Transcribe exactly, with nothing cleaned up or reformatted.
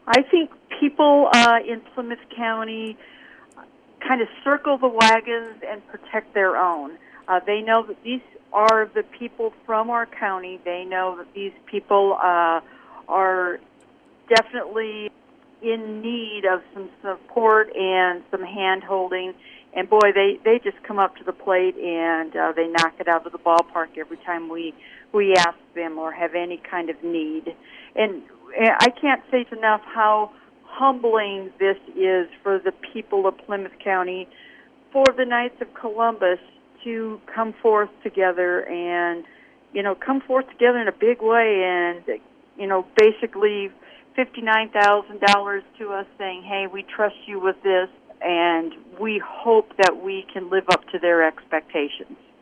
I think people uh, in Plymouth County kind of circle the wagons and protect their own. Uh, they know that these are the people from our county. They know that these people uh, are definitely in need of some support and some hand-holding. And, boy, they, they just come up to the plate and uh, they knock it out of the ballpark every time we, we ask them or have any kind of need. And I can't say enough how humbling this is for the people of Plymouth County, for the Knights of Columbus to come forth together and, you know, come forth together in a big way and, you know, basically fifty-nine thousand dollars to us saying, hey, we trust you with this, and we hope that we can live up to their expectations.